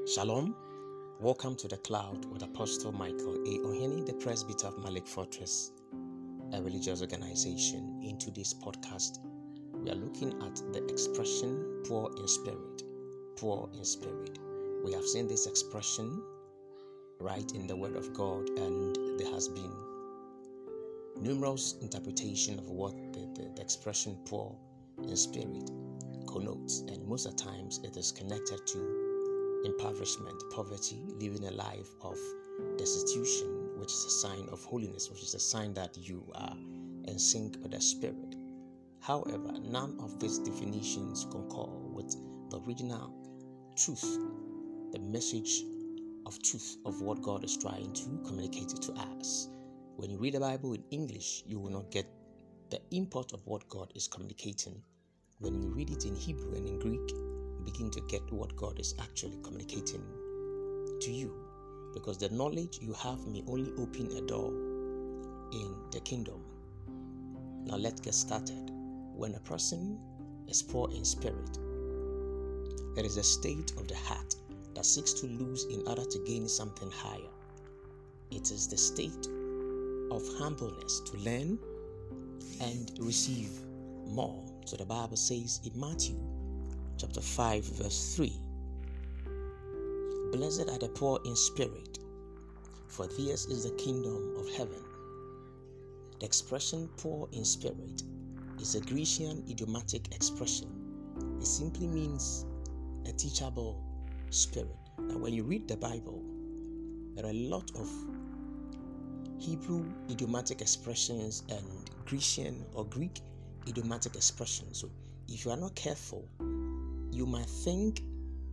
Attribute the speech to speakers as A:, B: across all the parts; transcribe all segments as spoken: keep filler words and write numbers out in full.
A: Shalom. Welcome to The Cloud with Apostle Michael A. Ohene, the presbyter of Malik Fortress, a religious organization. In today's podcast, we are looking at the expression poor in spirit. Poor in spirit. We have seen this expression right in the Word of God, and there has been numerous interpretation of what the, the, the expression poor in spirit connotes, and most of the times it is connected to impoverishment, poverty, living a life of destitution, which is a sign of holiness, which is a sign that you are in sync with the Spirit. However, none of these definitions concur with the original truth, the message of truth of what God is trying to communicate to us. When you read the Bible in English, you will not get the import of what God is communicating. When you read it in Hebrew and in Greek, begin to get what God is actually communicating to you, because the knowledge you have may only open a door in the kingdom. Now let's get started. When a person is poor in spirit, it is a state of the heart that seeks to lose in order to gain something higher. It is the state of humbleness to learn and receive more. So the Bible says in Matthew chapter five, verse three, "Blessed are the poor in spirit, for theirs is the kingdom of heaven." The expression poor in spirit is a Grecian idiomatic expression. It simply means a teachable spirit. Now, when you read the Bible, there are a lot of Hebrew idiomatic expressions and Grecian or Greek idiomatic expressions. So if you are not careful, you might think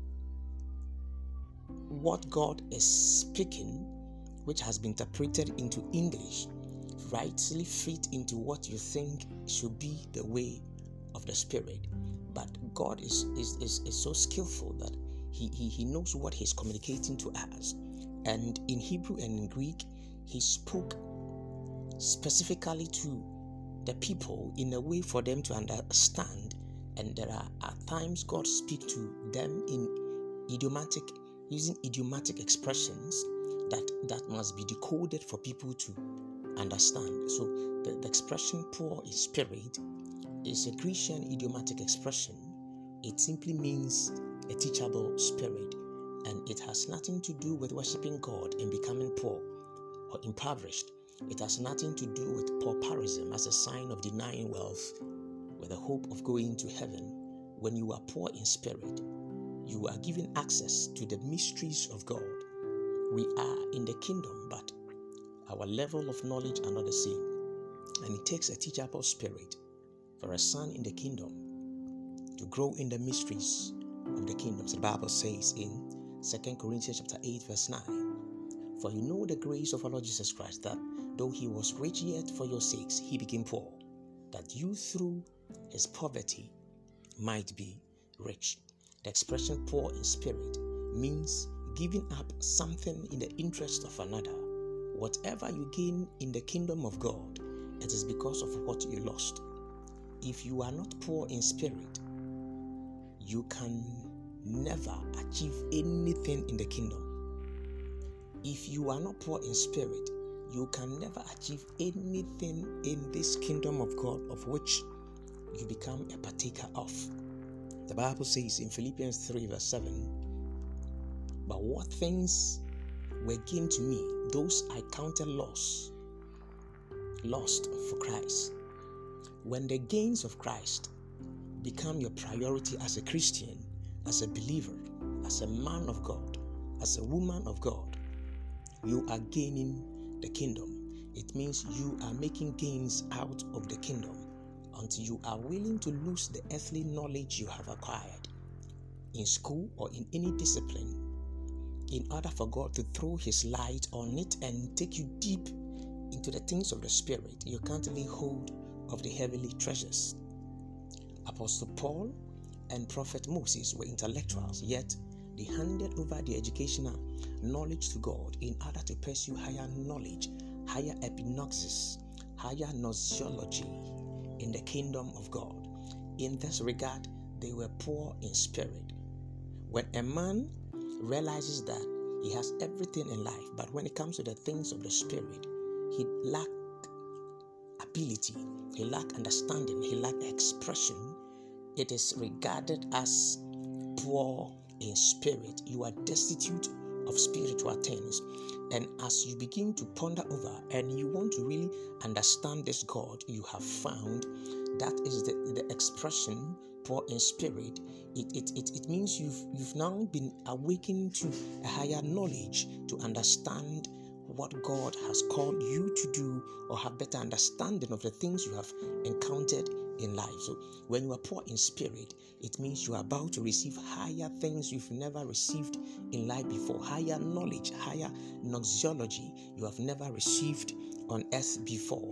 A: what God is speaking, which has been interpreted into English, rightly fit into what you think should be the way of the Spirit. But God is, is, is, is so skillful that he, he, he knows what He's communicating to us. And in Hebrew and in Greek, He spoke specifically to the people in a way for them to understand. And there are at times God speaks to them in idiomatic, using idiomatic expressions that, that must be decoded for people to understand. So the, the expression poor in spirit is a Grecian idiomatic expression. It simply means a teachable spirit, and it has nothing to do with worshiping God and becoming poor or impoverished. It has nothing to do with pauperism as a sign of denying wealth with the hope of going to heaven. When you are poor in spirit, you are given access to the mysteries of God. We are in the kingdom, but our level of knowledge are not the same. And it takes a teachable spirit for a son in the kingdom to grow in the mysteries of the kingdom. So the Bible says in Second Corinthians chapter eight, verse nine, "For you know the grace of our Lord Jesus Christ, that though He was rich, yet for your sakes He became poor, that you through His poverty might be rich." The expression poor in spirit means giving up something in the interest of another. Whatever you gain in the kingdom of God, it is because of what you lost. If you are not poor in spirit, you can never achieve anything in the kingdom. If you are not poor in spirit, you can never achieve anything in this kingdom of God of which you become a partaker of. The Bible says in Philippians three, verse seven, "But what things were gained to me, those I counted loss, lost for Christ." When the gains of Christ become your priority as a Christian, as a believer, as a man of God, as a woman of God, you are gaining the kingdom. It means you are making gains out of the kingdom until you are willing to lose the earthly knowledge you have acquired in school or in any discipline, in order for God to throw His light on it and take you deep into the things of the Spirit. You can't lay hold of the heavenly treasures. Apostle Paul and Prophet Moses were intellectuals, yet they handed over the educational knowledge to God in order to pursue higher knowledge, higher epignosis, higher gnoseology in the kingdom of God. In this regard, they were poor in spirit. When a man realizes that he has everything in life, but when it comes to the things of the Spirit, he lacks ability, he lacks understanding, he lacks expression. It is regarded as poor in spirit. You are destitute of spiritual things. And as you begin to ponder over and you want to really understand this God you have found, that is the, the expression poor in spirit. It, it, it, it means you've, you've now been awakened to a higher knowledge to understand what God has called you to do, or have better understanding of the things you have encountered in life. So when you are poor in spirit, it means you are about to receive higher things you've never received in life before, higher knowledge, higher gnoseology you have never received on earth before.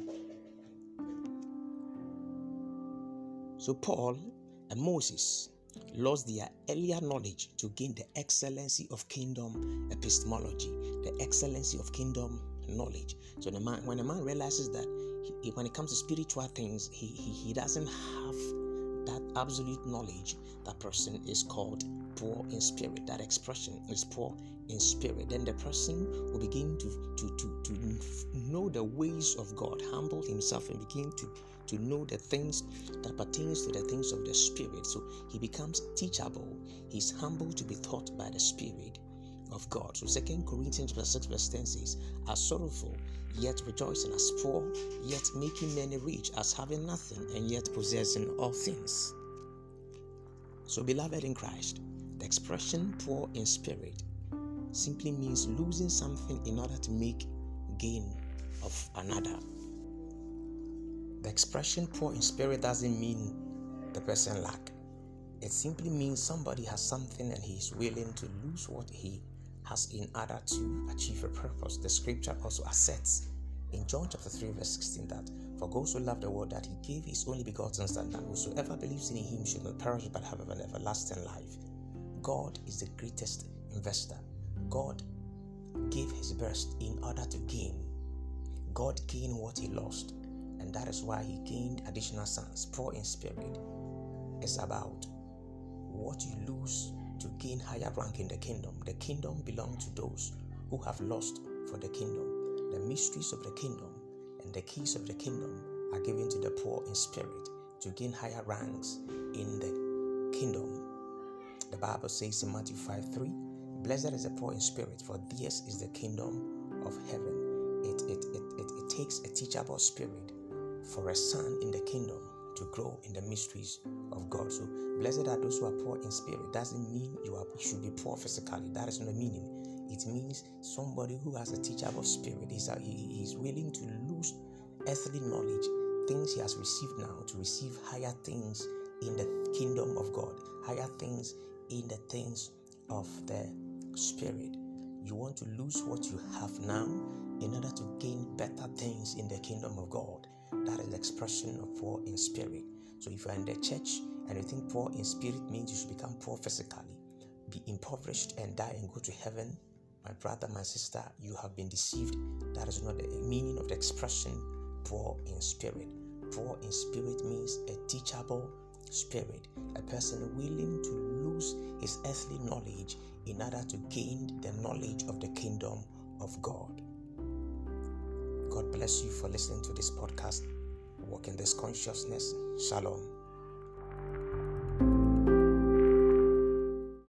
A: So Paul and Moses lost their earlier knowledge to gain the excellency of kingdom epistemology, the excellency of kingdom knowledge. So the man, when a man realizes that he, when it comes to spiritual things, he, he, he doesn't have that absolute knowledge, that person is called poor in spirit. That expression is poor in spirit. Then the person will begin to, to, to, to know the ways of God, humble himself, and begin to to know the things that pertains to the things of the Spirit. So he becomes teachable. He's humble to be taught by the Spirit of God. So Second Corinthians six verse ten says, as sorrowful, yet rejoicing, as poor, yet making many rich, as having nothing, and yet possessing all things. So beloved in Christ, the expression poor in spirit simply means losing something in order to make gain of another. The expression poor in spirit doesn't mean the person lack. It simply means somebody has something and he is willing to lose what he has in order to achieve a purpose. The scripture also asserts in John chapter three verse sixteen that for God so loved the world that he gave his only begotten Son, that whosoever believes in him should not perish but have an everlasting life. God is the greatest investor. God gave his best in order to gain. God gained what he lost. And that is why he gained additional sons. Poor in spirit is about what you lose to gain higher rank in the kingdom. The kingdom belongs to those who have lost for the kingdom. The mysteries of the kingdom and the keys of the kingdom are given to the poor in spirit to gain higher ranks in the kingdom. The Bible says in Matthew five three, blessed is the poor in spirit, for theirs is the kingdom of heaven. It, it, it, it, it takes a teachable spirit for a son in the kingdom to grow in the mysteries of God. So blessed are those who are poor in spirit. Doesn't mean you are you should be poor physically. That is not the meaning. It means somebody who has a teachable spirit. Is he, he is willing to lose earthly knowledge, things he has received now, to receive higher things in the kingdom of God, higher things in the things of the Spirit. You want to lose what you have now in order to gain better things in the kingdom of God. That is the expression of poor in spirit. So if you are in the church and you think poor in spirit means you should become poor physically, be impoverished and die and go to heaven, my brother, my sister, you have been deceived. That is not the meaning of the expression poor in spirit. Poor in spirit means a teachable spirit, a person willing to lose his earthly knowledge in order to gain the knowledge of the kingdom of God. God bless you for listening to this podcast. Walk in this consciousness. Shalom.